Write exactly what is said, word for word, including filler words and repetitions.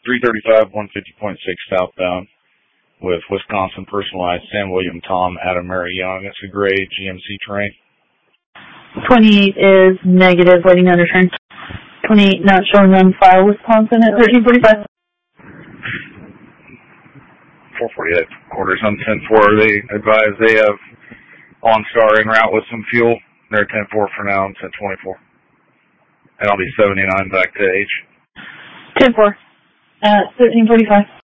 three thirty-five, one fifty point six southbound with Wisconsin Personalized, Sam William Tom, Adam Mary Young. It's a gray G M C Terrain. twenty-eight is negative, waiting under turn. twenty-eight not showing on file, Wisconsin at thirteen forty-five. four forty-eight quarters on ten four. They advise they have OnStar en route with some fuel. They're ten four for now. I'm ten twenty-four. And I'll be seventy-nine back to H. ten four at thirteen forty-five.